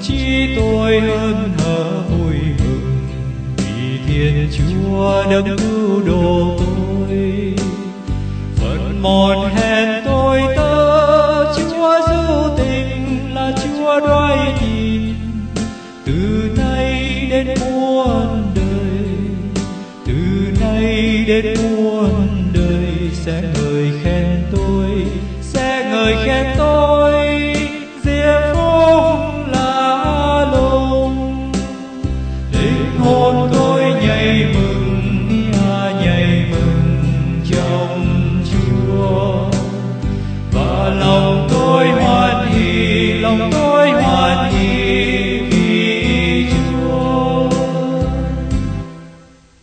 chí tôi hơn hở vui mừng vì Thiên Chúa đấng cứu độ tôi. Phận một hèn tôi tớ, Chúa giữ tình là Chúa đoái nhìn. Từ nay đến muôn đời, từ nay đến muôn đời sẽ ngợi